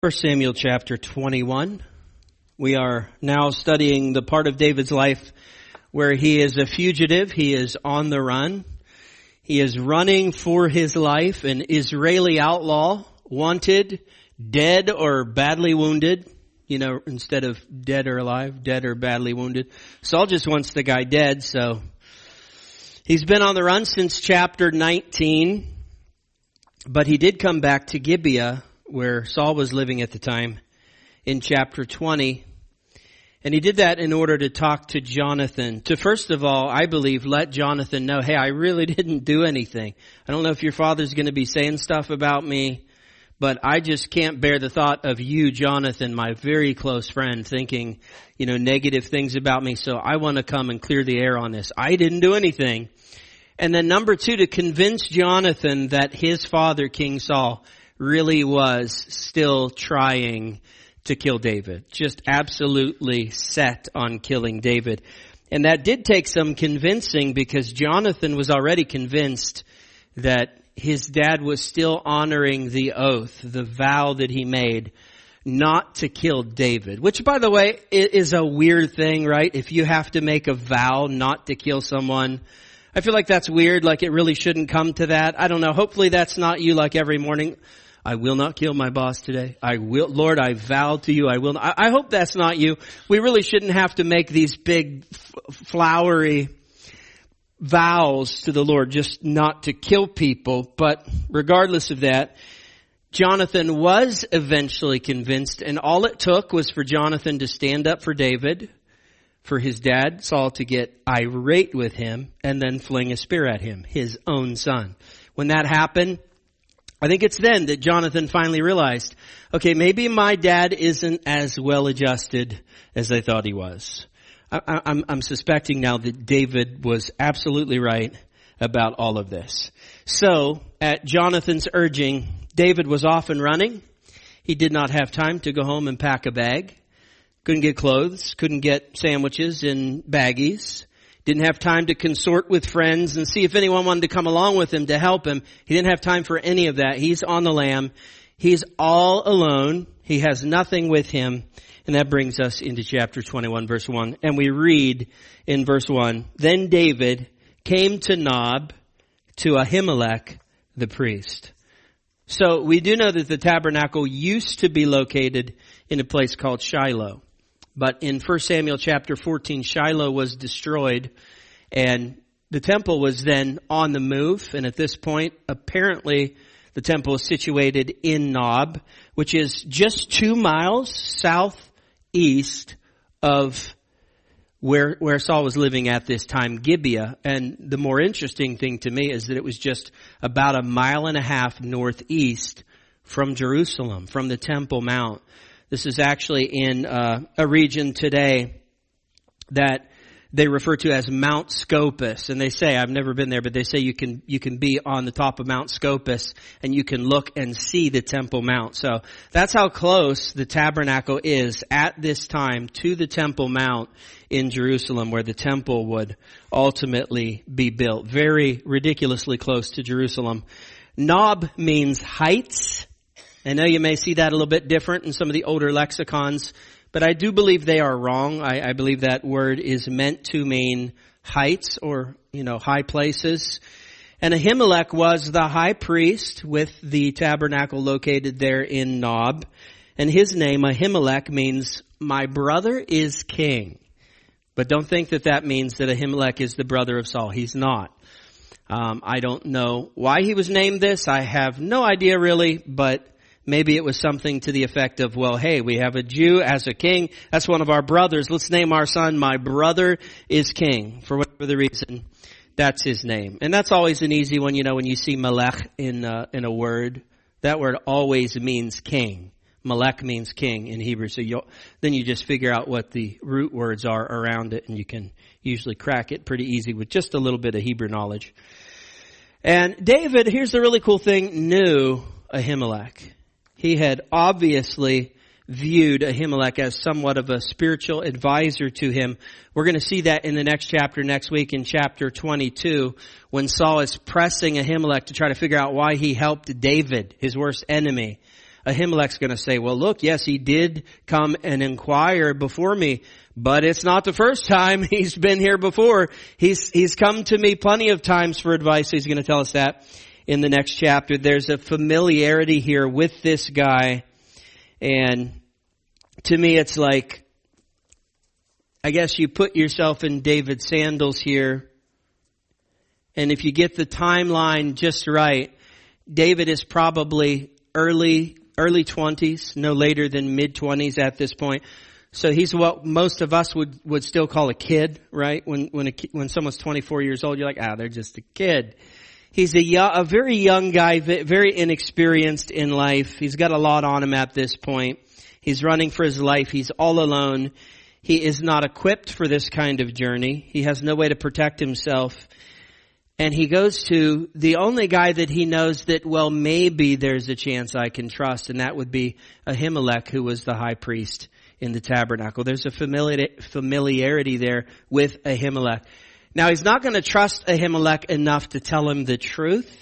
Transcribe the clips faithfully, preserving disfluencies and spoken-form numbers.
First Samuel chapter twenty-one. We are now studying the part of David's life where he is a fugitive. He is on the run. He is running for his life, an Israeli outlaw, wanted, dead or badly wounded. You know, instead of dead or alive, dead or badly wounded. Saul just wants the guy dead, so he's been on the run since chapter nineteen. But he did come back to Gibeah, where Saul was living at the time, in chapter twenty. And he did that in order to talk to Jonathan. To first of all, I believe, let Jonathan know, hey, I really didn't do anything. I don't know if your father's going to be saying stuff about me, but I just can't bear the thought of you, Jonathan, my very close friend, thinking, you know, negative things about me. So I want to come and clear the air on this. I didn't do anything. And then number two, to convince Jonathan that his father, King Saul, really was still trying to kill David. Just absolutely set on killing David. And that did take some convincing, because Jonathan was already convinced that his dad was still honoring the oath, the vow that he made not to kill David. Which, by the way, is a weird thing, right? If you have to make a vow not to kill someone, I feel like that's weird, like it really shouldn't come to that. I don't know. Hopefully that's not you, like every morning. I will not kill my boss today. I will, Lord, I vow to you, I will not. I, I hope that's not you. We really shouldn't have to make these big, f- flowery vows to the Lord just not to kill people. But regardless of that, Jonathan was eventually convinced, and all it took was for Jonathan to stand up for David, for his dad, Saul, to get irate with him, and then fling a spear at him, his own son. When that happened, I think it's then that Jonathan finally realized, okay, maybe my dad isn't as well adjusted as I thought he was. I, I'm, I'm suspecting now that David was absolutely right about all of this. So, at Jonathan's urging, David was off and running. He did not have time to go home and pack a bag. Couldn't get clothes, couldn't get sandwiches in baggies. Didn't have time to consort with friends and see if anyone wanted to come along with him to help him. He didn't have time for any of that. He's on the lam. He's all alone. He has nothing with him. And that brings us into chapter twenty-one, verse one. And we read in verse one, Then David came to Nob, to Ahimelech the priest. So we do know that the tabernacle used to be located in a place called Shiloh. But in First Samuel chapter fourteen, Shiloh was destroyed, and the temple was then on the move. And at this point, apparently, the temple is situated in Nob, which is just two miles southeast of where where Saul was living at this time, Gibeah. And the more interesting thing to me is that it was just about a mile and a half northeast from Jerusalem, from the Temple Mount. This is actually in uh, a region today that they refer to as Mount Scopus. And they say, I've never been there, but they say you can you can be on the top of Mount Scopus and you can look and see the Temple Mount. So that's how close the tabernacle is at this time to the Temple Mount in Jerusalem, where the temple would ultimately be built. Very ridiculously close to Jerusalem. Nob means heights. I know you may see that a little bit different in some of the older lexicons, but I do believe they are wrong. I, I believe that word is meant to mean heights, or, you know, high places. And Ahimelech was the high priest with the tabernacle located there in Nob. And his name, Ahimelech, means my brother is king. But don't think that that means that Ahimelech is the brother of Saul. He's not. Um, I don't know why he was named this. I have no idea really, but maybe it was something to the effect of, well, hey, we have a Jew as a king. That's one of our brothers. Let's name our son, my brother is king. For whatever the reason, that's his name. And that's always an easy one, you know, when you see Melech in uh, in a word. That word always means king. Melech means king in Hebrew. So you then you just figure out what the root words are around it, and you can usually crack it pretty easy with just a little bit of Hebrew knowledge. And David, here's the really cool thing, knew Ahimelech. He had obviously viewed Ahimelech as somewhat of a spiritual advisor to him. We're going to see that in the next chapter next week, in chapter twenty-two, when Saul is pressing Ahimelech to try to figure out why he helped David, his worst enemy. Ahimelech's going to say, well, look, yes, he did come and inquire before me, but it's not the first time. He's been here before. He's, he's come to me plenty of times for advice. He's going to tell us that in the next chapter. There's a familiarity here with this guy. And to me, it's like, I guess you put yourself in David's sandals here. And if you get the timeline just right, David is probably early, early twenties, no later than mid twenties at this point. So he's what most of us would, would still call a kid, right? When, when a, when someone's twenty-four years old, you're like, ah, they're just a kid. He's a young, a very young guy, very inexperienced in life. He's got a lot on him at this point. He's running for his life. He's all alone. He is not equipped for this kind of journey. He has no way to protect himself. And he goes to the only guy that he knows that, well, maybe there's a chance I can trust, and that would be Ahimelech, who was the high priest in the tabernacle. There's a familiarity there with Ahimelech. Now, he's not going to trust Ahimelech enough to tell him the truth,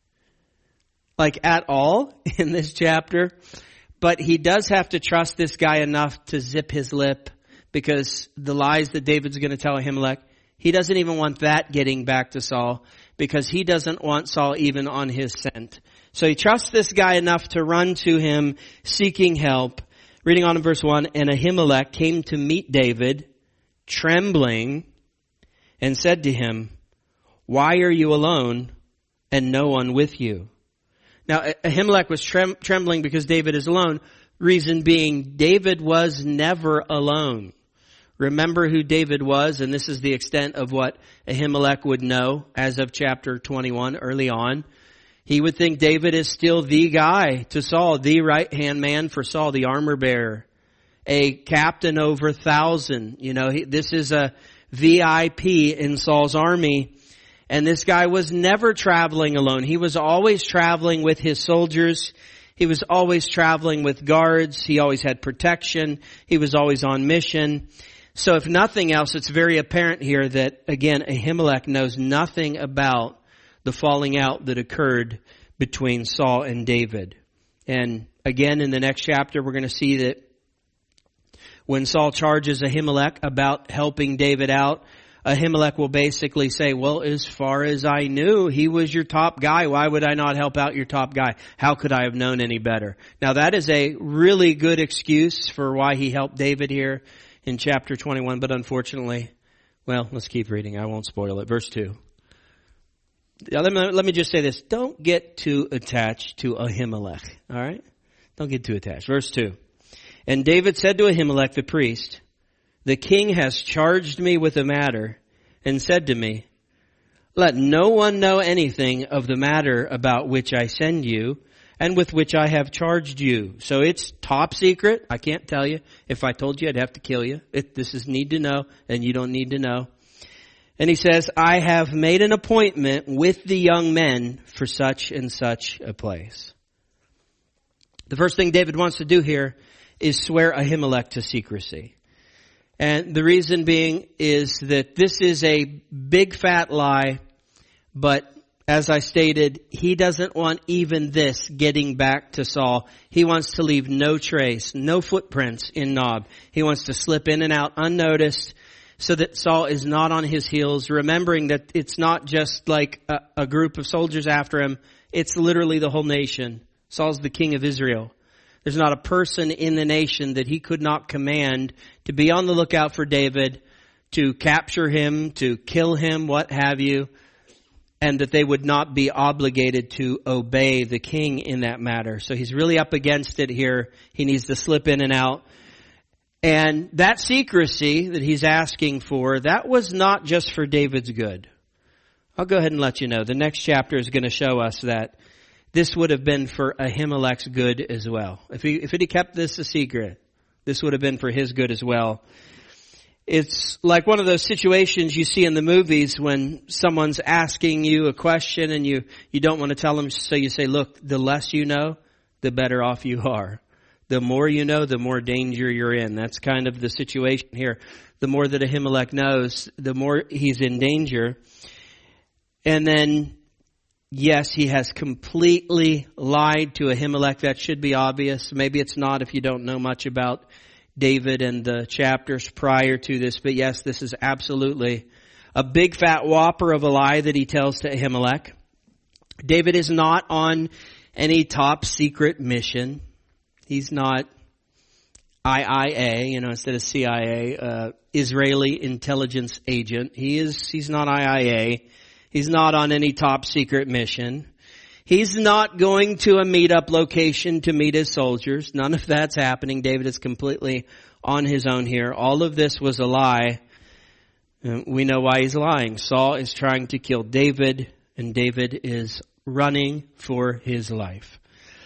like at all in this chapter, but he does have to trust this guy enough to zip his lip, because the lies that David's going to tell Ahimelech, he doesn't even want that getting back to Saul, because he doesn't want Saul even on his scent. So he trusts this guy enough to run to him seeking help. Reading on in verse one, and Ahimelech came to meet David, trembling, and said to him, why are you alone and no one with you? Now, Ahimelech was trem- trembling because David is alone. Reason being, David was never alone. Remember who David was, and this is the extent of what Ahimelech would know as of chapter twenty-one early on. He would think David is still the guy to Saul, the right-hand man for Saul, the armor bearer, a captain over a thousand. You know, he, this is a V I P in Saul's army. And this guy was never traveling alone. He was always traveling with his soldiers. He was always traveling with guards. He always had protection. He was always on mission. So if nothing else, it's very apparent here that, again, Ahimelech knows nothing about the falling out that occurred between Saul and David. And again, in the next chapter, we're going to see that when Saul charges Ahimelech about helping David out, Ahimelech will basically say, well, as far as I knew, he was your top guy. Why would I not help out your top guy? How could I have known any better? Now, that is a really good excuse for why he helped David here in chapter twenty-one, but unfortunately, well, let's keep reading. I won't spoil it. Verse two. Let me, let me just say this. Don't get too attached to Ahimelech. All right? Don't get too attached. Verse two. And David said to Ahimelech the priest, the king has charged me with a matter and said to me, let no one know anything of the matter about which I send you and with which I have charged you. So it's top secret. I can't tell you. If I told you, I'd have to kill you. If this is need to know, and you don't need to know. And he says, I have made an appointment with the young men for such and such a place. The first thing David wants to do here is swear Ahimelech to secrecy. And the reason being is that this is a big fat lie, but as I stated, he doesn't want even this getting back to Saul. He wants to leave no trace, no footprints in Nob. He wants to slip in and out unnoticed so that Saul is not on his heels, remembering that it's not just like a, a group of soldiers after him. It's literally the whole nation. Saul's the king of Israel. There's not a person in the nation that he could not command to be on the lookout for David, to capture him, to kill him, what have you, and that they would not be obligated to obey the king in that matter. So he's really up against it here. He needs to slip in and out. And that secrecy that he's asking for, that was not just for David's good. I'll go ahead and let you know. The next chapter is going to show us that this would have been for Ahimelech's good as well. If he, if he kept this a secret, this would have been for his good as well. It's like one of those situations you see in the movies when someone's asking you a question and you, you don't want to tell them, so you say, look, the less you know, the better off you are. The more you know, the more danger you're in. That's kind of the situation here. The more that Ahimelech knows, the more he's in danger. And then yes, he has completely lied to Ahimelech. That should be obvious. Maybe it's not if you don't know much about David and the chapters prior to this. But yes, this is absolutely a big fat whopper of a lie that he tells to Ahimelech. David is not on any top secret mission. He's not I I A, you know, instead of C I A, uh, Israeli intelligence agent. He is, he's not I I A. He's not on any top secret mission. He's not going to a meetup location to meet his soldiers. None of that's happening. David is completely on his own here. All of this was a lie. And we know why he's lying. Saul is trying to kill David, and David is running for his life.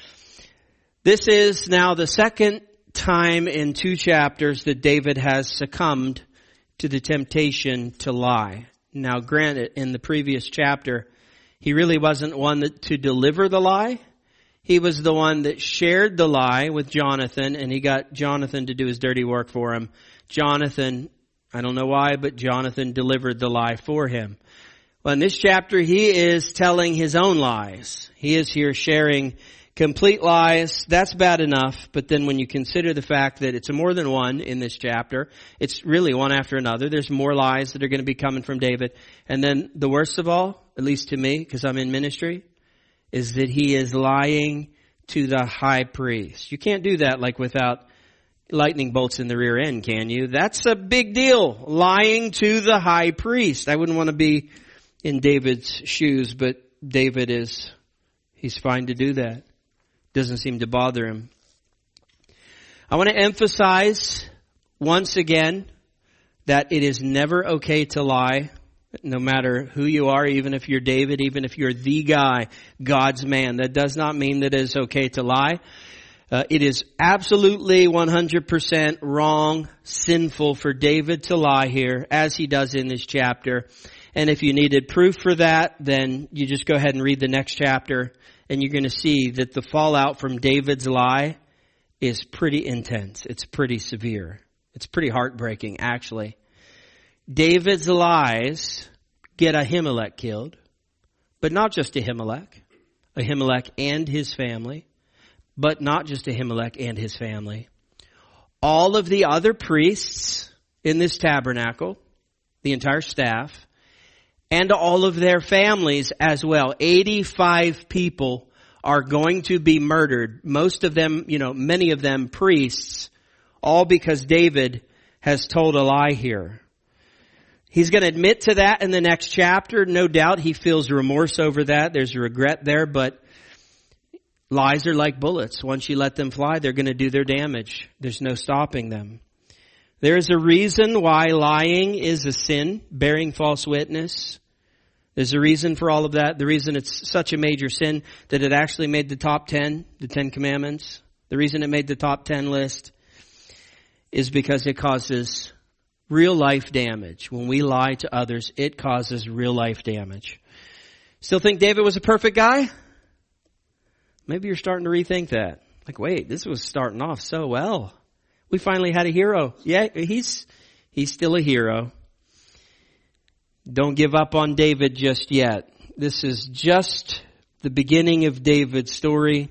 This is now the second time in two chapters that David has succumbed to the temptation to lie. Now, granted, in the previous chapter, he really wasn't one that, to deliver the lie. He was the one that shared the lie with Jonathan, and he got Jonathan to do his dirty work for him. Jonathan, I don't know why, but Jonathan delivered the lie for him. Well, in this chapter, he is telling his own lies. He is here sharing complete lies. That's bad enough, but then when you consider the fact that it's more than one in this chapter, it's really one after another. There's more lies that are going to be coming from David. And then the worst of all, at least to me, because I'm in ministry, is that he is lying to the high priest. You can't do that like without lightning bolts in the rear end, can you? That's a big deal. Lying to the high priest. I wouldn't want to be in David's shoes, but David is, he's fine to do that. Doesn't seem to bother him. I want to emphasize once again that it is never okay to lie, no matter who you are, even if you're David, even if you're the guy, God's man. That does not mean that it is okay to lie. Uh, it is absolutely one hundred percent wrong, sinful for David to lie here, as he does in this chapter. And if you needed proof for that, then you just go ahead and read the next chapter, and you're going to see that the fallout from David's lie is pretty intense. It's pretty severe. It's pretty heartbreaking, actually. David's lies get Ahimelech killed, but not just Ahimelech. Ahimelech and his family, but not just Ahimelech and his family. All of the other priests in this tabernacle, the entire staff, and all of their families as well. eighty-five people are going to be murdered. Most of them, you know, many of them priests, all because David has told a lie here. He's going to admit to that in the next chapter. No doubt he feels remorse over that. There's regret there, but lies are like bullets. Once you let them fly, they're going to do their damage. There's no stopping them. There is a reason why lying is a sin, bearing false witness. There's a reason for all of that. The reason it's such a major sin that it actually made the top ten, the Ten Commandments. The reason it made the top ten list is because it causes real life damage. When we lie to others, it causes real life damage. Still think David was a perfect guy? Maybe you're starting to rethink that. Like, wait, this was starting off so well. We finally had a hero. Yeah, he's he's still a hero. Don't give up on David just yet. This is just the beginning of David's story.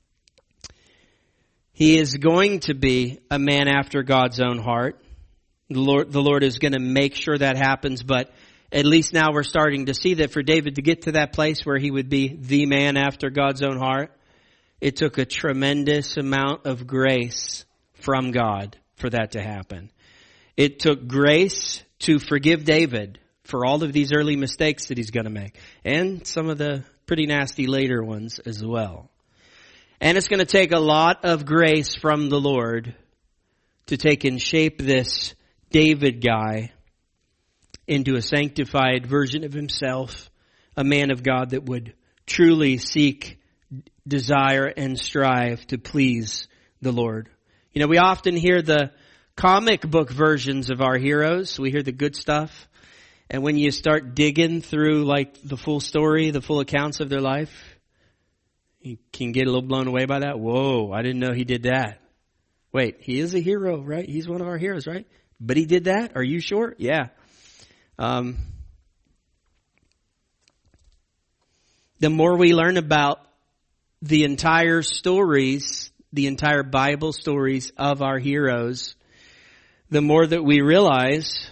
He is going to be a man after God's own heart. The Lord, the Lord is going to make sure that happens, but at least now we're starting to see that for David to get to that place where he would be the man after God's own heart, it took a tremendous amount of grace from God for that to happen. It took grace to forgive David for all of these early mistakes that he's going to make, and some of the pretty nasty later ones as well. And it's going to take a lot of grace from the Lord to take and shape this David guy into a sanctified version of himself, a man of God that would truly seek, desire, and strive to please the Lord. You know, we often hear the comic book versions of our heroes. We hear the good stuff. And when you start digging through like the full story, the full accounts of their life, you can get a little blown away by that. Whoa, I didn't know he did that. Wait, he is a hero, right? He's one of our heroes, right? But he did that? Are you sure? Yeah. Um, the more we learn about the entire stories, the entire Bible stories of our heroes, the more that we realize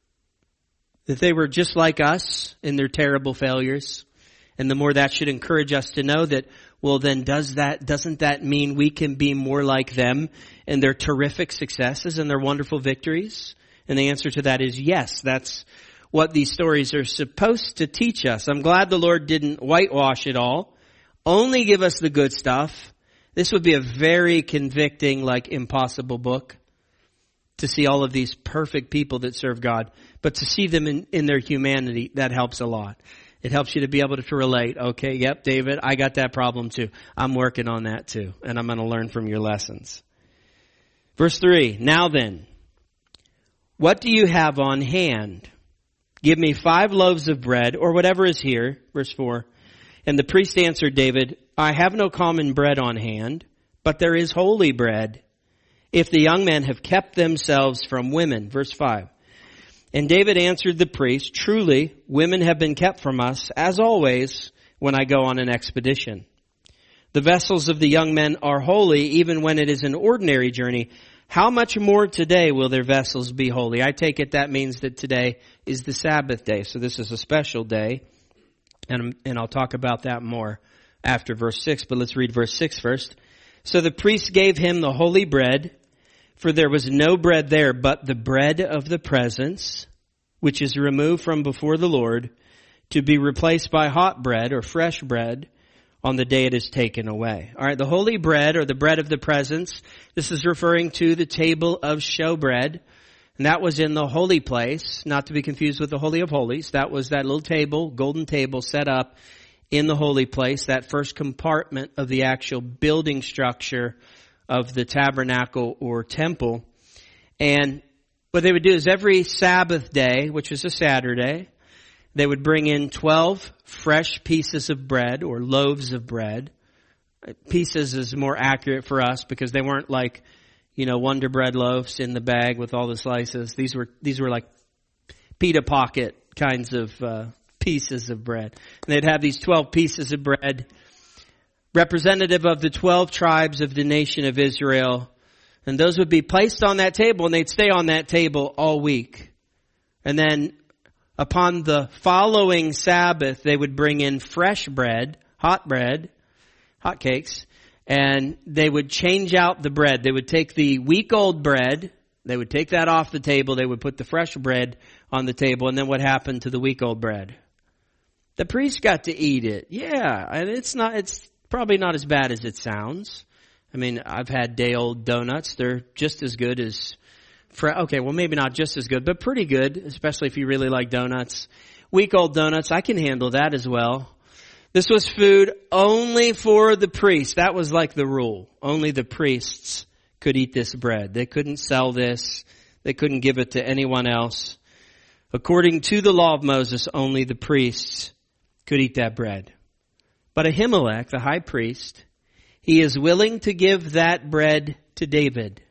that they were just like us in their terrible failures. And the more that should encourage us to know that, well, then does that, doesn't that mean we can be more like them in their terrific successes and their wonderful victories? And the answer to that is yes. That's what these stories are supposed to teach us. I'm glad the Lord didn't whitewash it all. Only give us the good stuff. This would be a very convicting, like impossible book to see all of these perfect people that serve God. But to see them in, in their humanity, that helps a lot. It helps you to be able to, to relate. Okay, yep, David, I got that problem too. I'm working on that too. And I'm going to learn from your lessons. Verse three, now then, what do you have on hand? Give me five loaves of bread, or whatever is here. Verse four. And the priest answered David, I have no common bread on hand, but there is holy bread, if the young men have kept themselves from women. Verse five. And David answered the priest, truly, women have been kept from us, as always, when I go on an expedition. The vessels of the young men are holy, even when it is an ordinary journey. How much more today will their vessels be holy? I take it that means that today is the Sabbath day. So this is a special day. And, and I'll talk about that more after verse six. But let's read verse six first. So the priest gave him the holy bread, for there was no bread there but the bread of the presence, which is removed from before the Lord, to be replaced by hot bread or fresh bread on the day it is taken away. All right, the holy bread or the bread of the presence, this is referring to the table of showbread. And that was in the holy place, not to be confused with the Holy of Holies. That was that little table, golden table set up in the holy place, that first compartment of the actual building structure of the tabernacle or temple. And what they would do is every Sabbath day, which was a Saturday, they would bring in twelve fresh pieces of bread or loaves of bread. Pieces is more accurate for us because they weren't like, you know, Wonder Bread loaves in the bag with all the slices. These were, these were like pita pocket kinds of uh, pieces of bread. And they'd have these twelve pieces of bread, representative of the twelve tribes of the nation of Israel. And those would be placed on that table, and they'd stay on that table all week. And then upon the following Sabbath, they would bring in fresh bread, hot bread, hot cakes, and they would change out the bread. They would take the week-old bread, they would take that off the table, they would put the fresh bread on the table, and then what happened to the week-old bread? The priest got to eat it. Yeah, and it's not, it's probably not as bad as it sounds. I mean, I've had day-old donuts. They're just as good as, okay, well maybe not just as good, but pretty good, especially if you really like donuts. Week-old donuts, I can handle that as well. This was food only for the priests. That was like the rule. Only the priests could eat this bread. They couldn't sell this. They couldn't give it to anyone else. According to the law of Moses, only the priests could eat that bread. But Ahimelech, the high priest, he is willing to give that bread to David.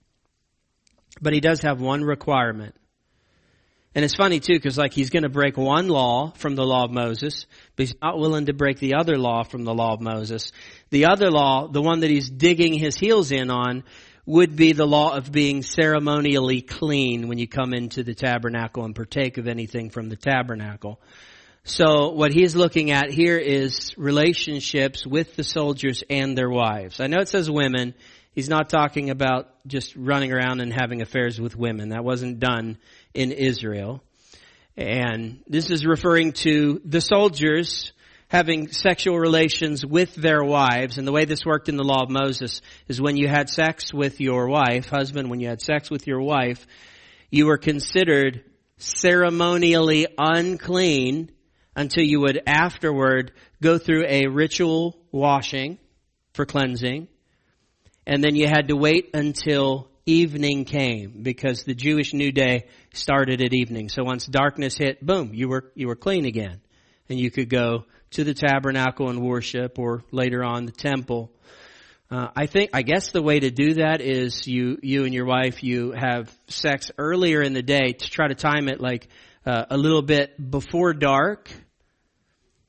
But he does have one requirement. And it's funny too, because like he's going to break one law from the law of Moses, but he's not willing to break the other law from the law of Moses. The other law, the one that he's digging his heels in on, would be the law of being ceremonially clean when you come into the tabernacle and partake of anything from the tabernacle. So what he's looking at here is relationships with the soldiers and their wives. I know it says women. He's not talking about just running around and having affairs with women. That wasn't done in Israel. And this is referring to the soldiers having sexual relations with their wives. And the way this worked in the law of Moses is when you had sex with your wife, husband, when you had sex with your wife, you were considered ceremonially unclean until you would afterward go through a ritual washing for cleansing. And then you had to wait until evening came because the Jewish New Day started at evening. So once darkness hit, boom, you were you were clean again. And you could go to the tabernacle and worship, or later on the temple. Uh, I think, I guess the way to do that is you you and your wife, you have sex earlier in the day to try to time it like uh, a little bit before dark.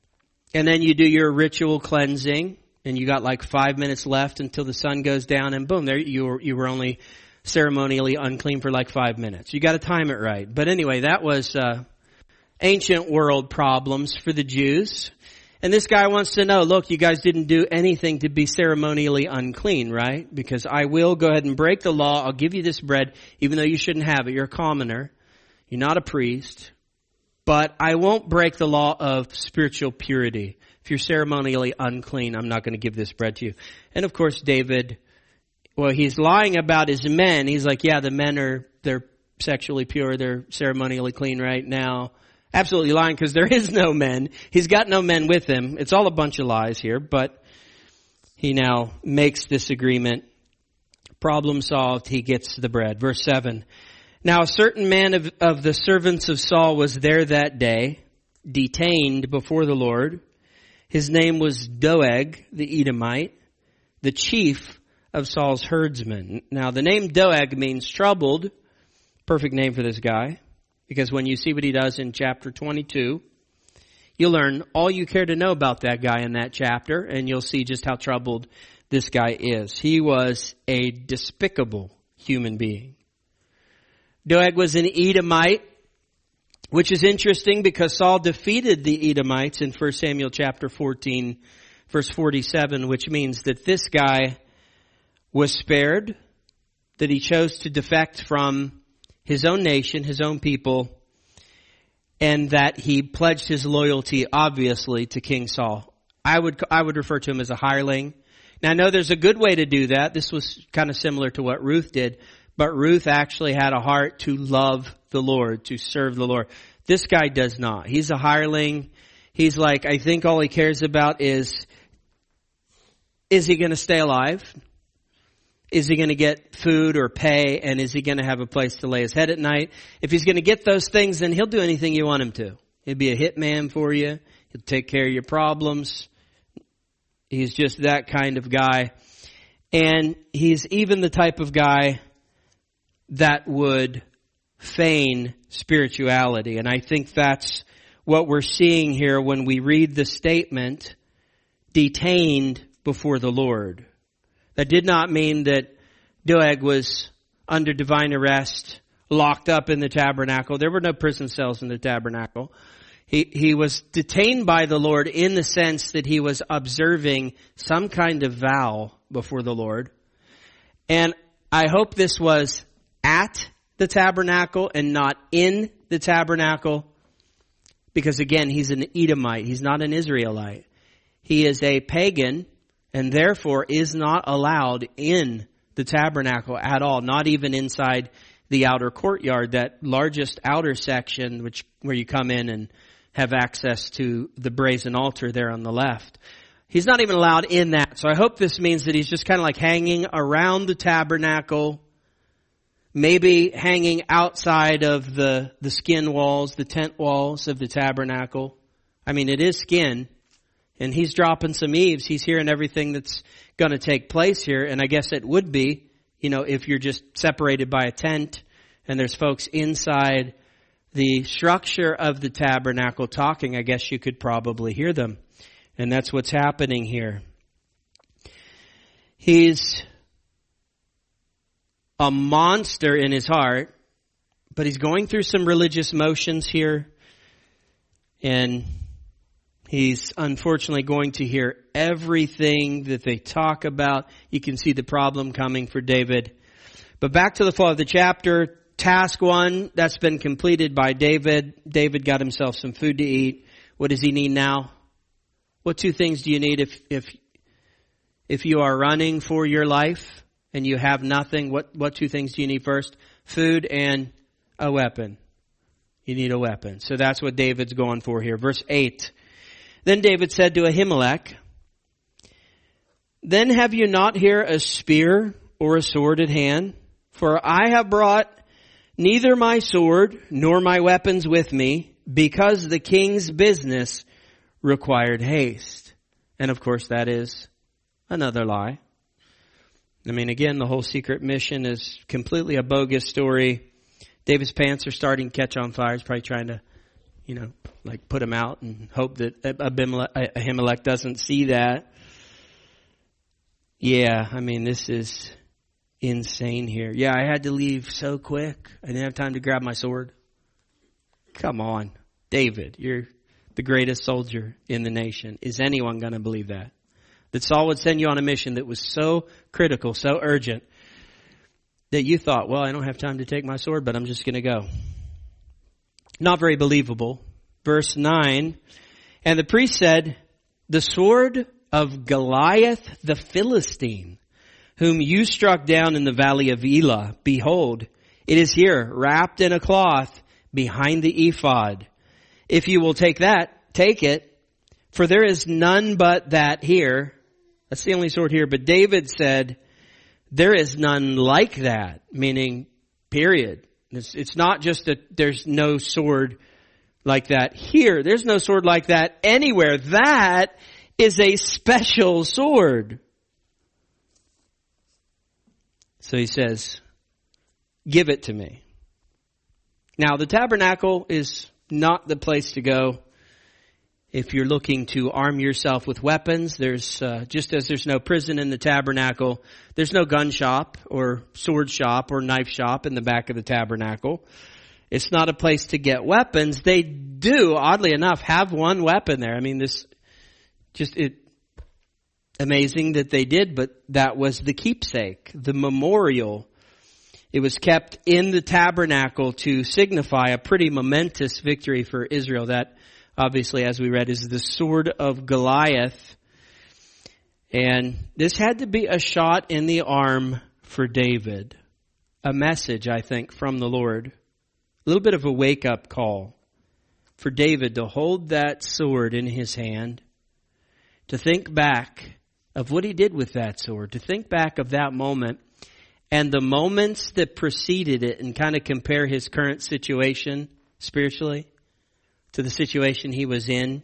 And then you do your ritual cleansing, and you got like five minutes left until the sun goes down, and boom, there you were, you were only ceremonially unclean for like five minutes. You got to time it right. But anyway, that was uh, ancient world problems for the Jews. And this guy wants to know, look, you guys didn't do anything to be ceremonially unclean, right? Because I will go ahead and break the law. I'll give you this bread, even though you shouldn't have it. You're a commoner. You're not a priest. But I won't break the law of spiritual purity. If you're ceremonially unclean, I'm not going to give this bread to you. And of course, David, well, he's lying about his men. He's like, yeah, the men are, they're sexually pure. They're ceremonially clean right now. Absolutely lying, because there is no men. He's got no men with him. It's all a bunch of lies here, but he now makes this agreement. Problem solved. He gets the bread. Verse seven. Now a certain man of, of the servants of Saul was there that day, detained before the Lord. His name was Doeg, the Edomite, the chief of Saul's herdsmen. Now the name Doeg means troubled. Perfect name for this guy. Because when you see what he does in chapter twenty-two, you'll learn all you care to know about that guy in that chapter, and you'll see just how troubled this guy is. He was a despicable human being. Doeg was an Edomite, which is interesting because Saul defeated the Edomites in First Samuel chapter fourteen, verse forty-seven, which means that this guy was spared, that he chose to defect from his own nation, his own people, and that he pledged his loyalty, obviously, to King Saul. I would I would refer to him as a hireling. Now, I know there's a good way to do that. This was kind of similar to what Ruth did, but Ruth actually had a heart to love the Lord, to serve the Lord. This guy does not. He's a hireling. He's like, I think all he cares about is, is he going to stay alive? Is he going to get food or pay? And is he going to have a place to lay his head at night? If he's going to get those things, then he'll do anything you want him to. He'll be a hitman for you. He'll take care of your problems. He's just that kind of guy. And he's even the type of guy that would feign spirituality. And I think that's what we're seeing here when we read the statement, detained before the Lord. That did not mean that Doeg was under divine arrest, locked up in the tabernacle. There were no prison cells in the tabernacle. He, he was detained by the Lord in the sense that he was observing some kind of vow before the Lord. And I hope this was at the tabernacle and not in the tabernacle. Because again, he's an Edomite. He's not an Israelite. He is a pagan, and therefore is not allowed in the tabernacle at all, not even inside the outer courtyard, that largest outer section, which where you come in and have access to the brazen altar there on the left. He's not even allowed in that. So I hope this means that he's just kind of like hanging around the tabernacle, maybe hanging outside of the, the skin walls, the tent walls of the tabernacle. I mean, it is skin. And he's dropping some eaves. He's hearing everything that's going to take place here. And I guess it would be, you know, if you're just separated by a tent and there's folks inside the structure of the tabernacle talking, I guess you could probably hear them. And that's what's happening here. He's a monster in his heart, but he's going through some religious motions here. And he's unfortunately going to hear everything that they talk about. You can see the problem coming for David. But back to the flow of the chapter. Task one, that's been completed by David. David got himself some food to eat. What does he need now? What two things do you need if if if you are running for your life and you have nothing? What what two things do you need first? Food and a weapon. You need a weapon. So that's what David's going for here. Verse eight. Then David said to Ahimelech, "Then have you not here a spear or a sword at hand? For I have brought neither my sword nor my weapons with me, because the king's business required haste." And of course that is another lie. I mean, again, the whole secret mission is completely a bogus story. David's pants are starting to catch on fire. He's probably trying to, you know, like put him out and hope that Abimelech, Ahimelech doesn't see that. Yeah, I mean, this is insane here. Yeah, I had to leave so quick. I didn't have time to grab my sword. Come on, David, you're the greatest soldier in the nation. Is anyone going to believe that? That Saul would send you on a mission that was so critical, so urgent, that you thought, well, I don't have time to take my sword, but I'm just going to go. Not very believable. Verse nine, and the priest said, the sword of Goliath the Philistine, whom you struck down in the valley of Elah, behold, it is here, wrapped in a cloth behind the ephod. If you will take that, take it, for there is none but that here. That's the only sword here. But David said, there is none like that, meaning period. It's, it's not just that there's no sword like that here. There's no sword like that anywhere. That is a special sword. So he says, give it to me. Now, the tabernacle is not the place to go if you're looking to arm yourself with weapons. There's, uh, just as there's no prison in the tabernacle, there's no gun shop or sword shop or knife shop in the back of the tabernacle. It's not a place to get weapons. They do, oddly enough, have one weapon there. I mean, this just it amazing that they did, but that was the keepsake, the memorial. It was kept in the tabernacle to signify a pretty momentous victory for Israel. That, obviously, as we read, is the sword of Goliath. And this had to be a shot in the arm for David. A message, I think, from the Lord. A little bit of a wake-up call for David to hold that sword in his hand, to think back of what he did with that sword, to think back of that moment and the moments that preceded it, and kind of compare his current situation spiritually to the situation he was in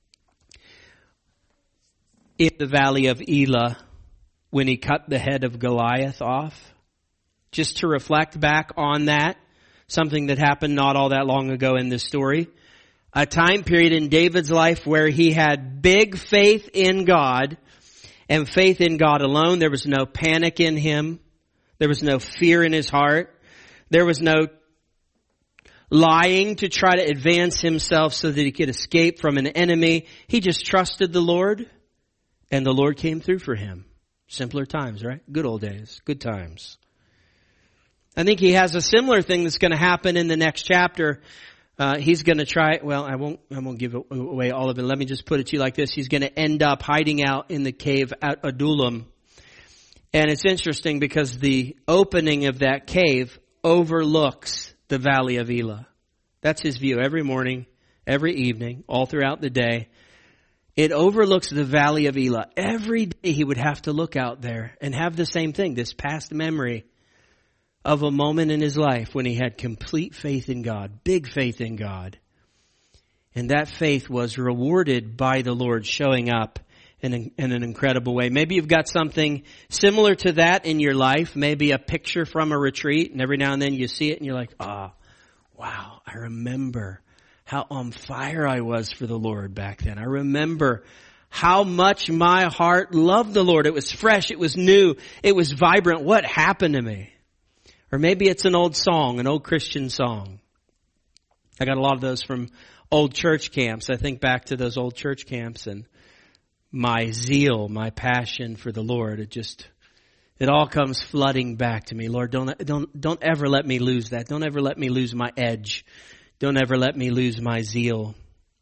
in the valley of Elah when he cut the head of Goliath off. Just to reflect back on that, something that happened not all that long ago in this story. A time period in David's life where he had big faith in God, and faith in God alone. There was no panic in him. There was no fear in his heart. There was no lying to try to advance himself so that he could escape from an enemy. He just trusted the Lord, and the Lord came through for him. Simpler times, right? Good old days. Good times. I think he has a similar thing that's going to happen in the next chapter. Uh, he's going to try, well, I won't, I won't give away all of it. Let me just put it to you like this. He's going to end up hiding out in the cave at Adullam. And it's interesting because the opening of that cave overlooks the valley of Elah. That's his view every morning, every evening, all throughout the day. It overlooks the valley of Elah. Every day he would have to look out there and have the same thing, this past memory of a moment in his life when he had complete faith in God, big faith in God. And that faith was rewarded by the Lord showing up in, an, in an incredible way. Maybe you've got something similar to that in your life, maybe a picture from a retreat, and every now and then you see it and you're like, ah, oh, wow, I remember how on fire I was for the Lord back then. I remember how much my heart loved the Lord. It was fresh, it was new, it was vibrant. What happened to me? Or maybe it's an old song, an old Christian song. I got a lot of those from old church camps. I think back to those old church camps and my zeal, my passion for the Lord. It just, it all comes flooding back to me. Lord, don't, don't, don't ever let me lose that. Don't ever let me lose my edge. Don't ever let me lose my zeal.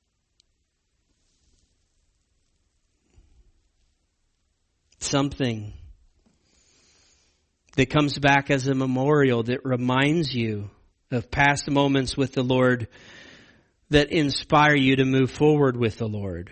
Something that comes back as a memorial that reminds you of past moments with the Lord that inspire you to move forward with the Lord.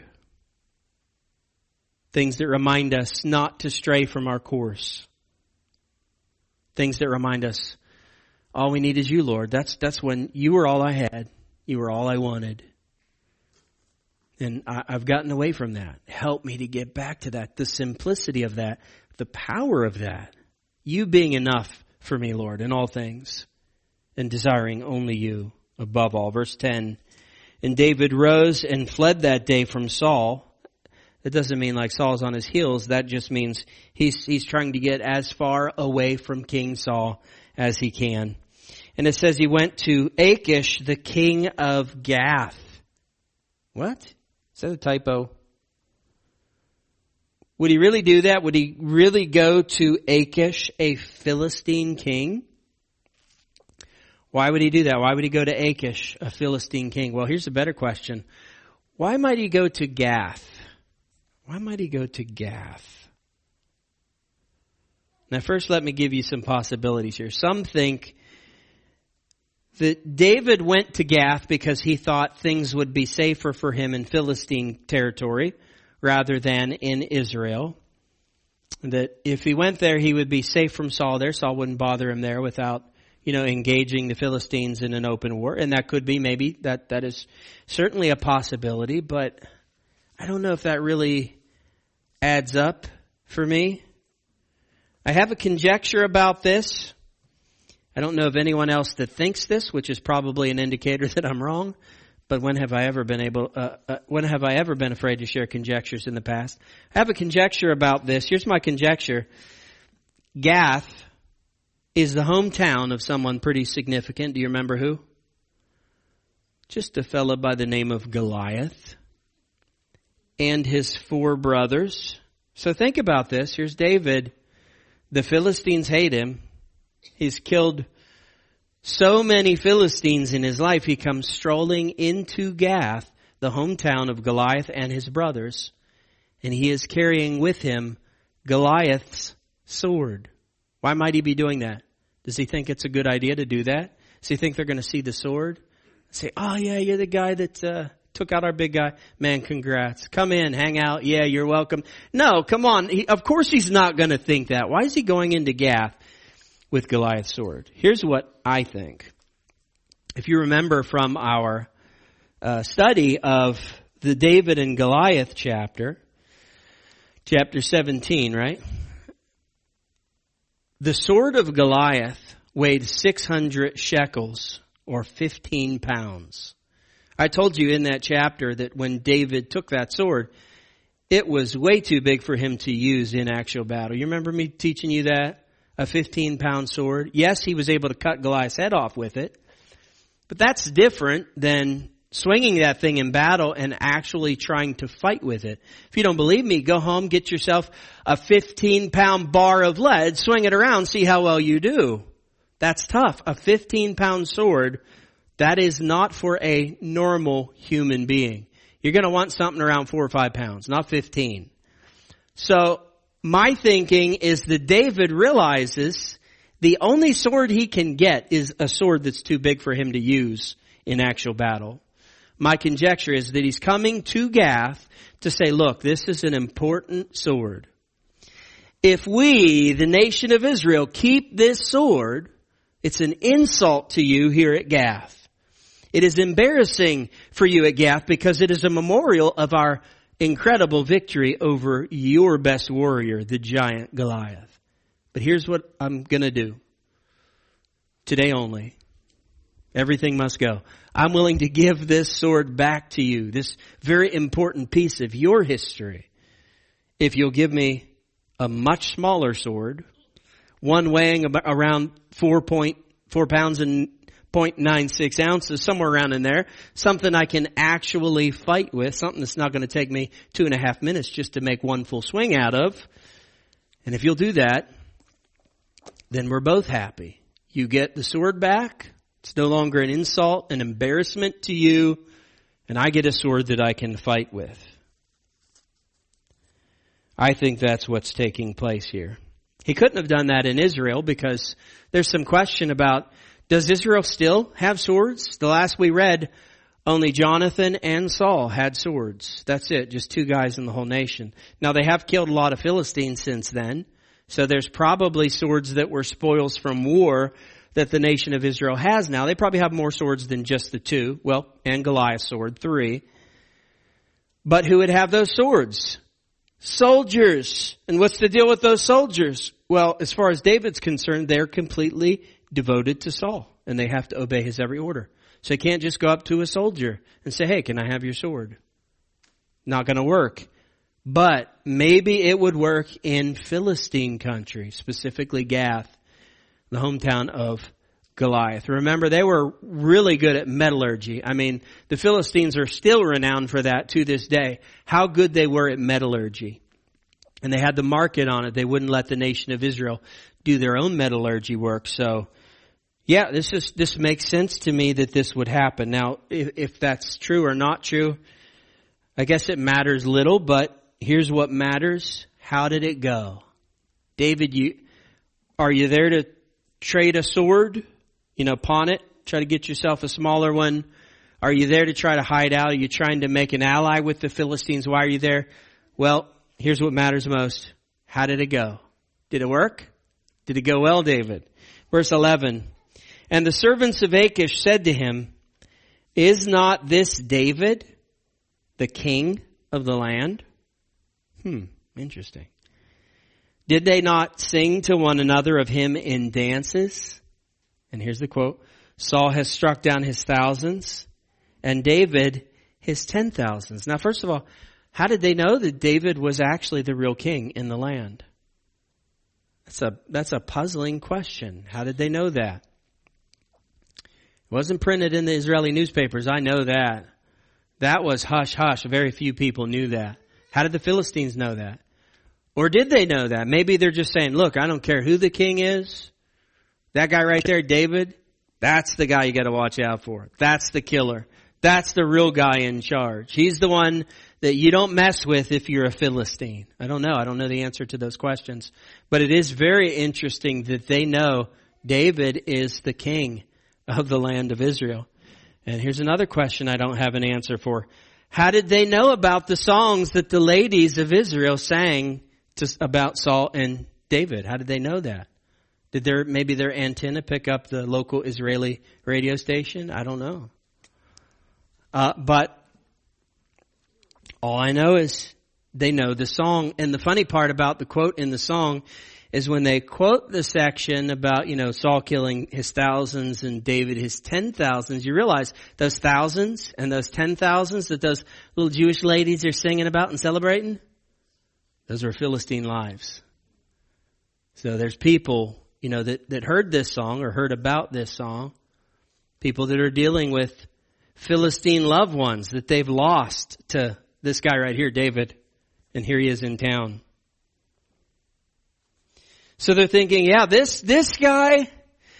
Things that remind us not to stray from our course. Things that remind us, all we need is you, Lord. That's, that's when you were all I had. You were all I wanted. And I, I've gotten away from that. Help me to get back to that. The simplicity of that. The power of that. You being enough for me, Lord, in all things, and desiring only you above all. Verse ten, And David rose and fled that day from Saul. That doesn't mean like Saul's on his heels. That just means he's, he's trying to get as far away from King Saul as he can. And it says he went to Achish, the king of Gath. What? Is that a typo? Would he really do that? Would he really go to Achish, a Philistine king? Why would he do that? Why would he go to Achish, a Philistine king? Well, here's a better question. Why might he go to Gath? Why might he go to Gath? Now first let me give you some possibilities here. Some think that David went to Gath because he thought things would be safer for him in Philistine territory rather than in Israel. That if he went there, he would be safe from Saul there. Saul wouldn't bother him there without, you know, engaging the Philistines in an open war. And that could be maybe, that, that is certainly a possibility, but I don't know if that really adds up for me. I have a conjecture about this. I don't know of anyone else that thinks this, which is probably an indicator that I'm wrong. But when have I ever been able, uh, uh, when have I ever been afraid to share conjectures in the past? I have a conjecture about this. Here's my conjecture. Gath is the hometown of someone pretty significant. Do you remember who? Just a fellow by the name of Goliath and his four brothers. So think about this. Here's David. The Philistines hate him. He's killed so many Philistines in his life. He comes strolling into Gath, the hometown of Goliath and his brothers, and he is carrying with him Goliath's sword. Why might he be doing that? Does he think it's a good idea to do that? Does he think they're going to see the sword? Say, oh yeah, you're the guy that uh, took out our big guy. Man, congrats. Come in, hang out. Yeah, you're welcome. No, come on. He, of course he's not going to think that. Why is he going into Gath with Goliath's sword? Here's what I think. If you remember from our uh, study of the David and Goliath chapter, chapter seventeen, right? The sword of Goliath weighed six hundred shekels or fifteen pounds. I told you in that chapter that when David took that sword, it was way too big for him to use in actual battle. You remember me teaching you that? A fifteen pound sword. Yes, he was able to cut Goliath's head off with it. But that's different than swinging that thing in battle and actually trying to fight with it. If you don't believe me, go home, get yourself a fifteen pound bar of lead, swing it around, see how well you do. That's tough. A fifteen pound sword, that is not for a normal human being. You're going to want something around four or five pounds, not fifteen. So, my thinking is that David realizes the only sword he can get is a sword that's too big for him to use in actual battle. My conjecture is that he's coming to Gath to say, look, this is an important sword. If we, the nation of Israel, keep this sword, it's an insult to you here at Gath. It is embarrassing for you at Gath because it is a memorial of our incredible victory over your best warrior, the giant Goliath. But here's what I'm going to do. Today only. Everything must go. I'm willing to give this sword back to you, this very important piece of your history, if you'll give me a much smaller sword, one weighing around four point four pounds and zero point nine six ounces, somewhere around in there, something I can actually fight with, something that's not going to take me two and a half minutes just to make one full swing out of. And if you'll do that, then we're both happy. You get the sword back. It's no longer an insult, an embarrassment to you, and I get a sword that I can fight with. I think that's what's taking place here. He couldn't have done that in Israel because there's some question about, does Israel still have swords? The last we read, only Jonathan and Saul had swords. That's it, just two guys in the whole nation. Now they have killed a lot of Philistines since then, so there's probably swords that were spoils from war that the nation of Israel has now. They probably have more swords than just the two. Well, and Goliath's sword, three. But who would have those swords? Soldiers. And what's the deal with those soldiers? Well, as far as David's concerned, they're completely devoted to Saul, and they have to obey his every order. So he can't just go up to a soldier and say, hey, can I have your sword? Not going to work. But maybe it would work in Philistine country, specifically Gath, the hometown of Goliath. Remember, they were really good at metallurgy. I mean, the Philistines are still renowned for that to this day, how good they were at metallurgy. And they had the market on it. They wouldn't let the nation of Israel do their own metallurgy work. So, yeah, this is this makes sense to me that this would happen. Now, if, if that's true or not true, I guess it matters little, but here's what matters. How did it go? David, you are you there to trade a sword? You know, pawn it? Try to get yourself a smaller one? Are you there to try to hide out? Are you trying to make an ally with the Philistines? Why are you there? Well, here's what matters most. How did it go? Did it work? Did it go well, David? Verse eleven. And the servants of Achish said to him, is not this David, the king of the land? Hmm, interesting. Did they not sing to one another of him in dances? And here's the quote. Saul has struck down his thousands, and David his ten thousands. Now, first of all, how did they know that David was actually the real king in the land? That's a, that's a puzzling question. How did they know that? It wasn't printed in the Israeli newspapers. I know that. That was hush hush. Very few people knew that. How did the Philistines know that? Or did they know that? Maybe they're just saying, look, I don't care who the king is. That guy right there, David, that's the guy you got to watch out for. That's the killer. That's the real guy in charge. He's the one that you don't mess with if you're a Philistine. I don't know. I don't know the answer to those questions. But it is very interesting that they know David is the king of the land of Israel. And here's another question I don't have an answer for. How did they know about the songs that the ladies of Israel sang to, about Saul and David? How did they know that? Did their maybe their antenna pick up the local Israeli radio station? I don't know. Uh, but all I know is they know the song. And the funny part about the quote in the song is when they quote the section about, you know, Saul killing his thousands and David his ten thousands, you realize those thousands and those ten thousands that those little Jewish ladies are singing about and celebrating, those were Philistine lives. So there's people, you know, that, that heard this song or heard about this song, people that are dealing with Philistine loved ones that they've lost to this guy right here, David, and here he is in town. So they're thinking, yeah, this, this guy,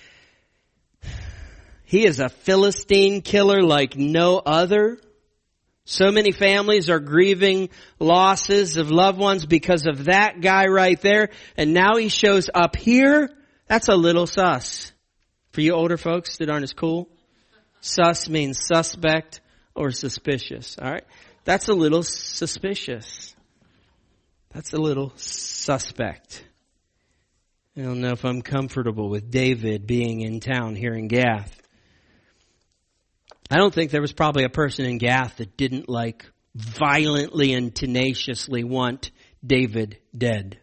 he is a Philistine killer like no other. So many families are grieving losses of loved ones because of that guy right there. And now he shows up here. That's a little sus. For you older folks that aren't as cool, sus means suspect or suspicious. All right. That's a little suspicious. That's a little suspect. I don't know if I'm comfortable with David being in town here in Gath. I don't think there was probably a person in Gath that didn't like violently and tenaciously want David dead.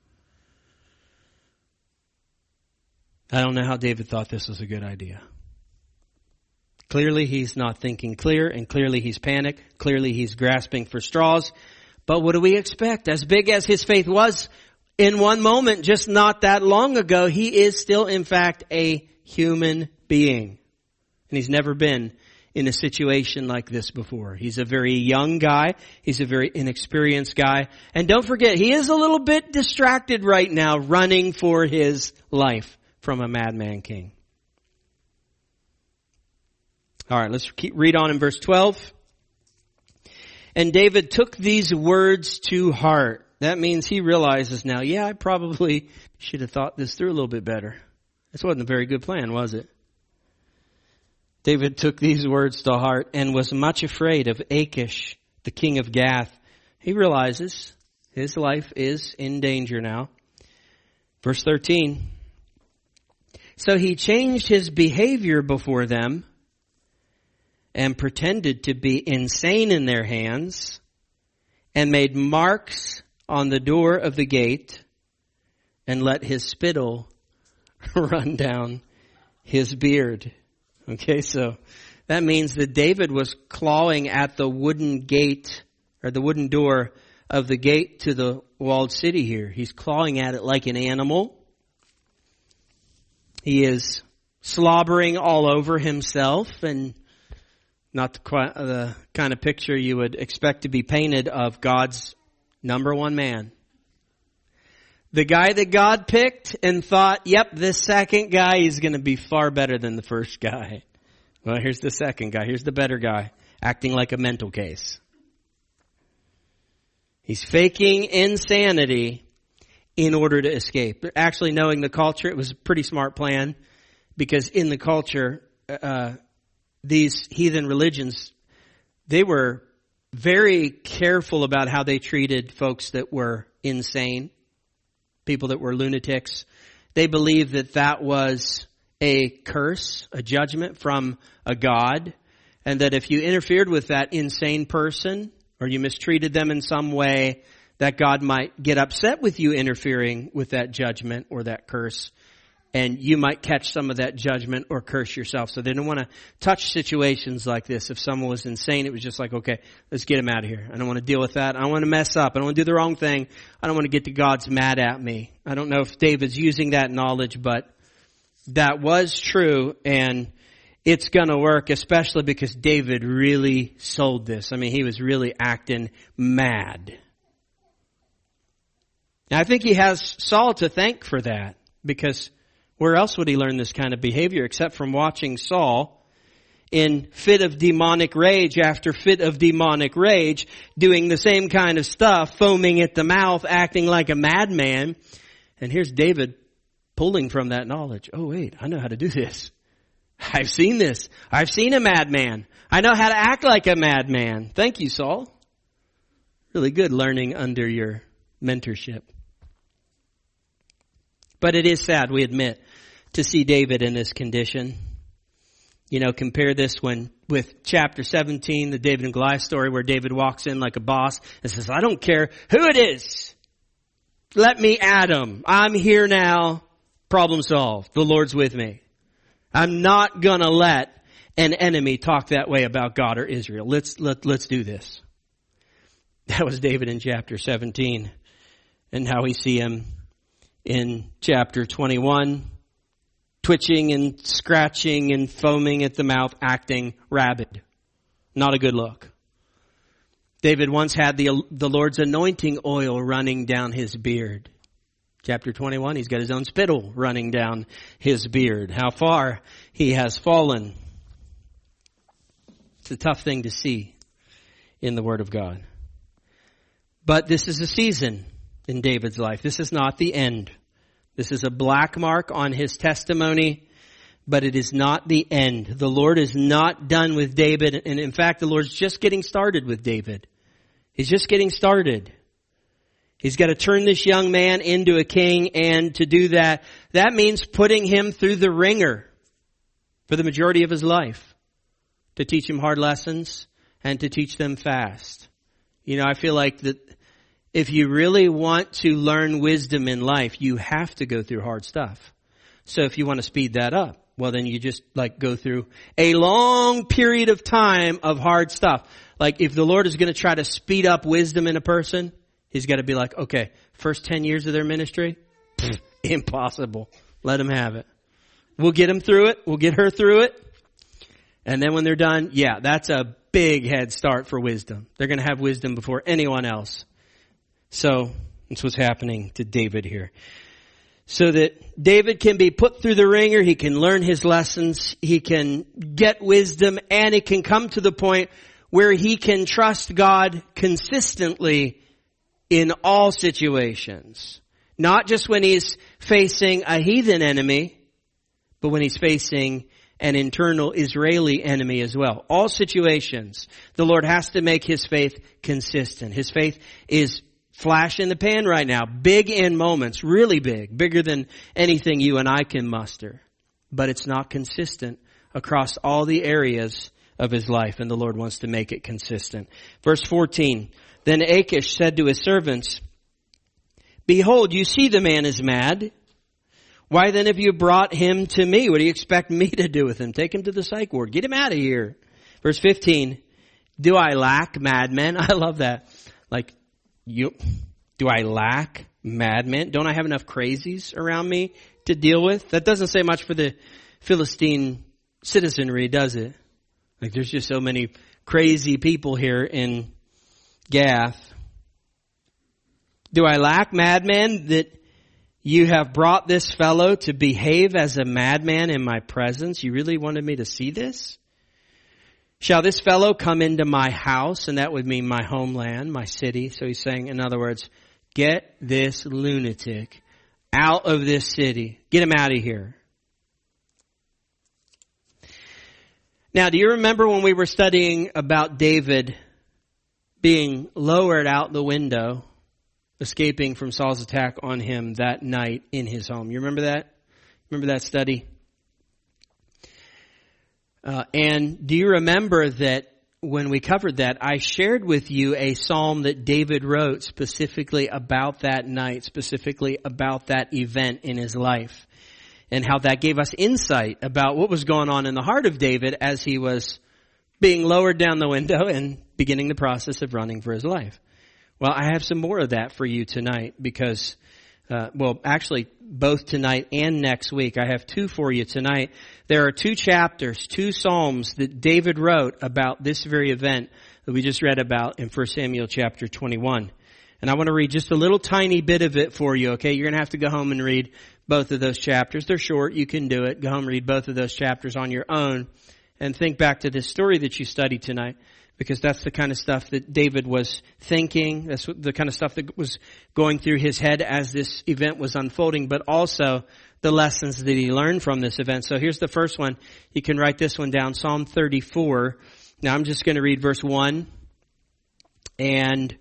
I don't know how David thought this was a good idea. Clearly he's not thinking clear, and clearly he's panicked. Clearly he's grasping for straws. But what do we expect? As big as his faith was in one moment, just not that long ago, he is still, in fact, a human being. And he's never been in a situation like this before. He's a very young guy. He's a very inexperienced guy. And don't forget, he is a little bit distracted right now, running for his life from a madman king. All right, let's keep read on in verse twelve. And David took these words to heart. That means he realizes now, yeah, I probably should have thought this through a little bit better. This wasn't a very good plan, was it? David took these words to heart and was much afraid of Achish, the king of Gath. He realizes his life is in danger now. Verse thirteen. So he changed his behavior before them and pretended to be insane in their hands and made marks on the door of the gate and let his spittle run down his beard. Okay, so That means that David was clawing at the wooden gate or the wooden door of the gate to the walled city here. He's clawing at it like an animal. He is slobbering all over himself, and not the, quite, the kind of picture you would expect to be painted of God's number one man. The guy that God picked and thought, yep, this second guy is going to be far better than the first guy. Well, here's the second guy. Here's the better guy, acting like a mental case. He's faking insanity in order to escape. Actually, knowing the culture, it was a pretty smart plan, because in the culture, uh, these heathen religions, they were very careful about how they treated folks that were insane, people that were lunatics. They believed that that was a curse, a judgment from a God, and that if you interfered with that insane person or you mistreated them in some way, that God might get upset with you interfering with that judgment or that curse, and you might catch some of that judgment or curse yourself. So they didn't want to touch situations like this. If someone was insane, it was just like, okay, let's get him out of here. I don't want to deal with that. I don't want to mess up. I don't want to do the wrong thing. I don't want to get to God's mad at me. I don't know if David's using that knowledge, but that was true, and it's going to work, especially because David really sold this. I mean, he was really acting mad. Now, I think he has Saul to thank for that, because where else would he learn this kind of behavior except from watching Saul in fit of demonic rage after fit of demonic rage, doing the same kind of stuff, foaming at the mouth, acting like a madman. And here's David pulling from that knowledge. Oh, wait, I know how to do this. I've seen this. I've seen a madman. I know how to act like a madman. Thank you, Saul. Really good learning under your mentorship. But it is sad, we admit, to see David in this condition. You know, compare this when with chapter seventeen, the David and Goliath story, where David walks in like a boss and says, I don't care who it is. Let me at him. I'm here now. Problem solved. The Lord's with me. I'm not gonna let an enemy talk that way about God or Israel. Let's, let, let's do this. That was David in chapter seventeen. And how we see him in chapter twenty-one, twitching and scratching and foaming at the mouth, acting rabid. Not a good look. David once had the, the Lord's anointing oil running down his beard. Chapter twenty-one, he's got his own spittle running down his beard. How far he has fallen. It's a tough thing to see in the Word of God. But this is a season in David's life. This is not the end. This is a black mark on his testimony, but it is not the end. The Lord is not done with David. And in fact, the Lord's just getting started with David. He's just getting started. He's got to turn this young man into a king, and to do that, that means putting him through the ringer for the majority of his life, to teach him hard lessons and to teach them fast. You know, I feel like that if you really want to learn wisdom in life, you have to go through hard stuff. So if you want to speed that up, well, then you just like go through a long period of time of hard stuff. Like if the Lord is going to try to speed up wisdom in a person, He's got to be like, okay, first ten years of their ministry, pfft, impossible. Let them have it. We'll get them through it. We'll get her through it. And then when they're done, yeah, that's a big head start for wisdom. They're going to have wisdom before anyone else. So that's what's happening to David here. So that David can be put through the ringer, he can learn his lessons, he can get wisdom, and he can come to the point where he can trust God consistently in all situations. Not just when he's facing a heathen enemy, but when he's facing an internal Israeli enemy as well. All situations, the Lord has to make his faith consistent. His faith is flash in the pan right now. Big in moments, really big, bigger than anything you and I can muster. But it's not consistent across all the areas of his life, and the Lord wants to make it consistent. Verse fourteen, then Achish said to his servants, behold, you see the man is mad. Why then have you brought him to me? What do you expect me to do with him? Take him to the psych ward. Get him out of here. Verse fifteen. Do I lack madmen? I love that. Like, you, do I lack madmen? Don't I have enough crazies around me to deal with? That doesn't say much for the Philistine citizenry, does it? Like, there's just so many crazy people here in Gath. Do I lack madmen that you have brought this fellow to behave as a madman in my presence? You really wanted me to see this? Shall this fellow come into my house? And that would mean my homeland, my city. So he's saying, in other words, get this lunatic out of this city. Get him out of here. Now, do you remember when we were studying about David being lowered out the window, escaping from Saul's attack on him that night in his home? You remember that? Remember that study? Uh, and do you remember that when we covered that, I shared with you a psalm that David wrote specifically about that night, specifically about that event in his life, and how that gave us insight about what was going on in the heart of David as he was being lowered down the window and beginning the process of running for his life. Well, I have some more of that for you tonight because, uh, well, actually both tonight and next week. I have two for you tonight. There are two chapters, two psalms that David wrote about this very event that we just read about in First Samuel chapter twenty-one. And I want to read just a little tiny bit of it for you, okay? You're going to have to go home and read both of those chapters. They're short. You can do it. Go home and read both of those chapters on your own and think back to this story that you studied tonight, because that's the kind of stuff that David was thinking. That's the kind of stuff that was going through his head as this event was unfolding, but also the lessons that he learned from this event. So here's the first one. You can write this one down, Psalm thirty-four. Now I'm just going to read verse one and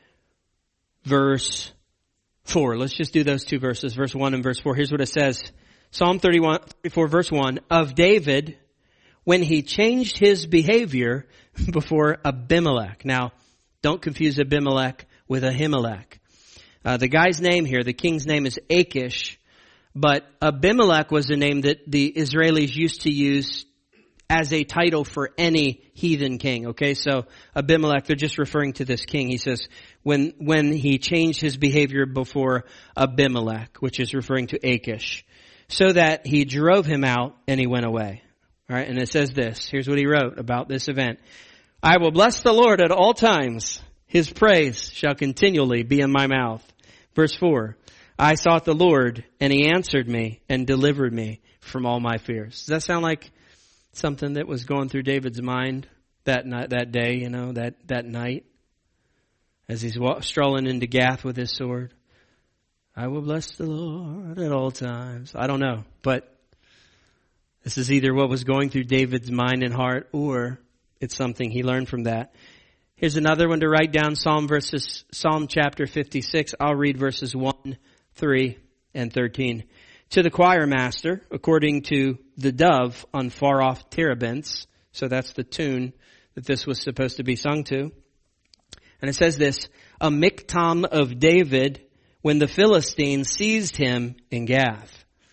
verse four. Let's just do those two verses, verse one and verse four. Here's what it says. Psalm thirty-one, thirty-four, verse one. Of David, when he changed his behavior before Abimelech. Now, don't confuse Abimelech with Ahimelech. Uh, the guy's name here, the king's name is Achish, but Abimelech was a name that the Israelis used to use as a title for any heathen king. Okay, so Abimelech, they're just referring to this king. He says, when, when he changed his behavior before Abimelech, which is referring to Achish, so that he drove him out and he went away. All right, and it says this. Here's what he wrote about this event. I will bless the Lord at all times. His praise shall continually be in my mouth. Verse four. I sought the Lord, and he answered me and delivered me from all my fears. Does that sound like something that was going through David's mind that night, that day, you know, that, that night? As he's strolling into Gath with his sword. I will bless the Lord at all times. I don't know, but this is either what was going through David's mind and heart, or it's something he learned from that. Here's another one to write down, Psalm verses, Psalm chapter fifty-six. I'll read verses one, three, and thirteen. To the choir master, according to the dove on far off terebinths. So that's the tune that this was supposed to be sung to. And it says this, a miktam of David when the Philistines seized him in Gath.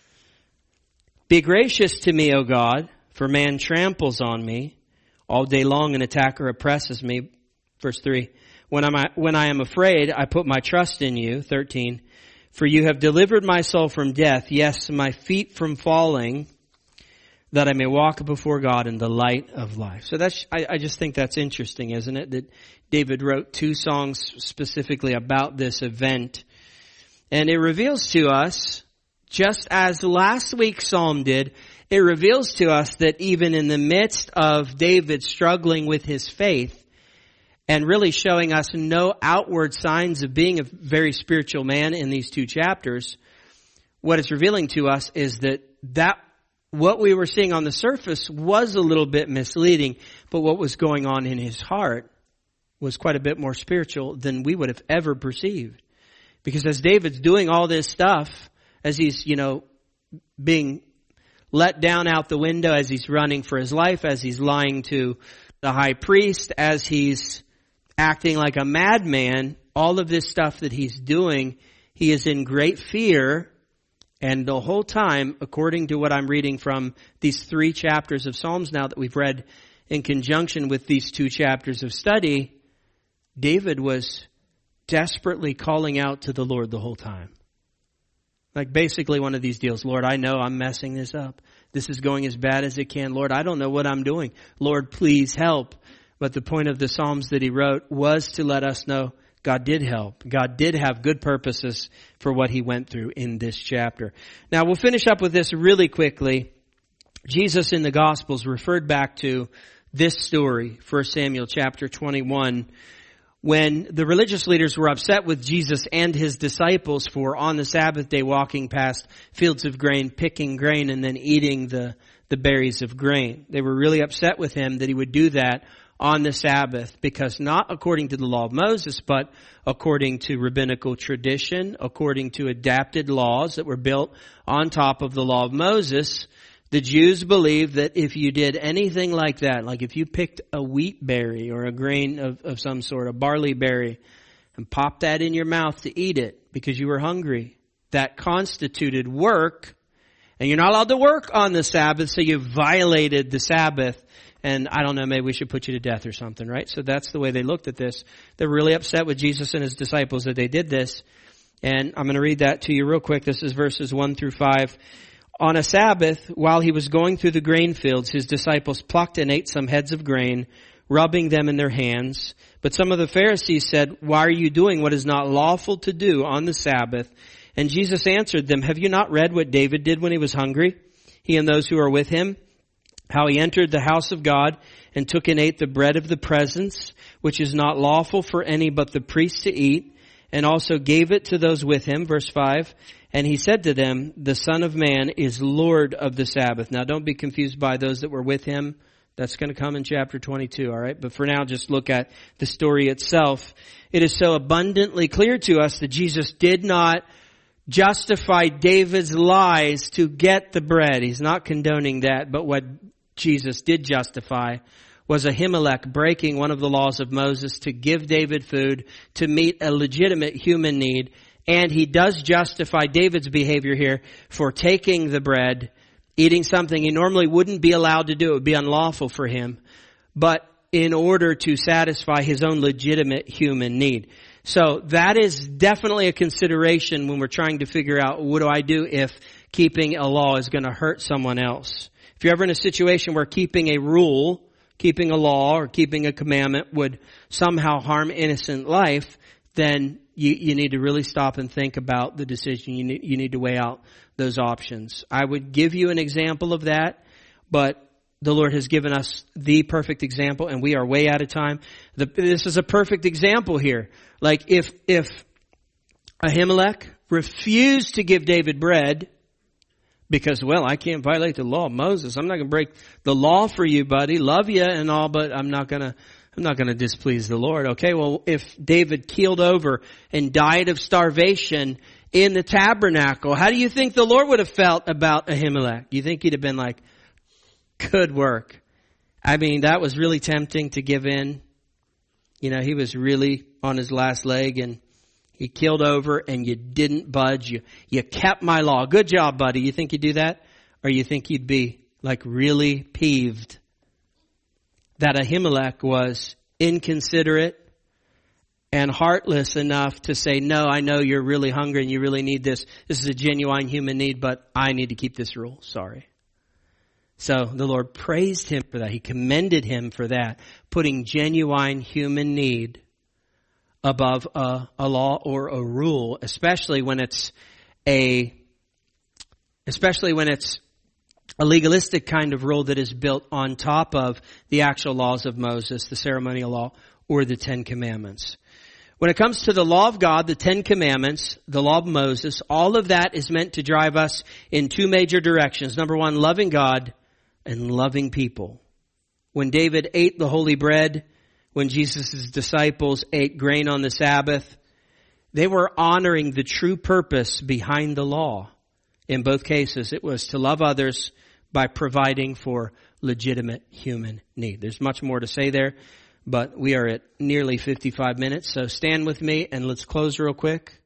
Be gracious to me, O God, for man tramples on me. All day long an attacker oppresses me. Verse three. When I'm, when I am afraid, I put my trust in you. thirteen. For you have delivered my soul from death, yes, my feet from falling, that I may walk before God in the light of life. So that's, I, I just think that's interesting, isn't it? That David wrote two songs specifically about this event. And it reveals to us, just as last week's psalm did, it reveals to us that even in the midst of David struggling with his faith and really showing us no outward signs of being a very spiritual man in these two chapters, what it's revealing to us is that that what we were seeing on the surface was a little bit misleading, but what was going on in his heart was quite a bit more spiritual than we would have ever perceived. Because as David's doing all this stuff, as he's, you know, being let down out the window, as he's running for his life, as he's lying to the high priest, as he's acting like a madman, all of this stuff that he's doing, he is in great fear And the whole time, according to what I'm reading from these three chapters of Psalms now that we've read in conjunction with these two chapters of study, David was desperately calling out to the Lord the whole time. Like basically one of these deals. Lord, I know I'm messing this up. This is going as bad as it can. Lord, I don't know what I'm doing. Lord, please help. But the point of the Psalms that he wrote was to let us know God did help. God did have good purposes for what he went through in this chapter. Now we'll finish up with this really quickly. Jesus in the Gospels referred back to this story, First Samuel chapter twenty-one, when the religious leaders were upset with Jesus and his disciples for on the Sabbath day walking past fields of grain, picking grain, and then eating the, the berries of grain. They were really upset with him that he would do that on the Sabbath, because not according to the law of Moses, but according to rabbinical tradition, according to adapted laws that were built on top of the law of Moses, the Jews believed that if you did anything like that, like if you picked a wheat berry or a grain of, of some sort, a barley berry, and popped that in your mouth to eat it because you were hungry, that constituted work, and you're not allowed to work on the Sabbath, so you violated the Sabbath. And I don't know, maybe we should put you to death or something, right? So that's the way they looked at this. They're really upset with Jesus and his disciples that they did this. And I'm going to read that to you real quick. This is verses one through five. On a Sabbath, while he was going through the grain fields, his disciples plucked and ate some heads of grain, rubbing them in their hands. But some of the Pharisees said, "Why are you doing what is not lawful to do on the Sabbath?" And Jesus answered them, "Have you not read what David did when he was hungry, he and those who are with him? How he entered the house of God and took and ate the bread of the presence, which is not lawful for any but the priest to eat, and also gave it to those with him." Verse five. And he said to them, "The Son of Man is Lord of the Sabbath." Now don't be confused by those that were with him. That's going to come in chapter twenty-two, all right? But for now, just look at the story itself. It is so abundantly clear to us that Jesus did not justify David's lies to get the bread. He's not condoning that, but what Jesus did justify was Ahimelech breaking one of the laws of Moses to give David food to meet a legitimate human need. And he does justify David's behavior here for taking the bread, eating something he normally wouldn't be allowed to do. It would be unlawful for him, but in order to satisfy his own legitimate human need. So that is definitely a consideration when we're trying to figure out, what do I do if keeping a law is going to hurt someone else? If you're ever in a situation where keeping a rule, keeping a law, or keeping a commandment would somehow harm innocent life, then you, you need to really stop and think about the decision. You need, you need to weigh out those options. I would give you an example of that, but the Lord has given us the perfect example, and we are way out of time. The, this is a perfect example here. Like if, if Ahimelech refused to give David bread because, well, I can't violate the law of Moses. I'm not going to break the law for you, buddy. Love you and all, but I'm not going to, I'm not going to displease the Lord. Okay, well, if David keeled over and died of starvation in the tabernacle, how do you think the Lord would have felt about Ahimelech? Do you think he'd have been like, good work? I mean, that was really tempting to give in. You know, he was really on his last leg and he keeled over and you didn't budge. You, you kept my law. Good job, buddy. You think you'd do that? Or you think you'd be like really peeved that Ahimelech was inconsiderate and heartless enough to say, no, I know you're really hungry and you really need this. This is a genuine human need, but I need to keep this rule. Sorry. So the Lord praised him for that. He commended him for that, putting genuine human need above a, a law or a rule, especially when it's a, especially when it's a legalistic kind of rule that is built on top of the actual laws of Moses, the ceremonial law, or the Ten Commandments. When it comes to the law of God, the Ten Commandments, the law of Moses, all of that is meant to drive us in two major directions. Number one, loving God and loving people. When David ate the holy bread, when Jesus' disciples ate grain on the Sabbath, they were honoring the true purpose behind the law. In both cases, it was to love others by providing for legitimate human need. There's much more to say there, but we are at nearly fifty-five minutes. So stand with me and let's close real quick.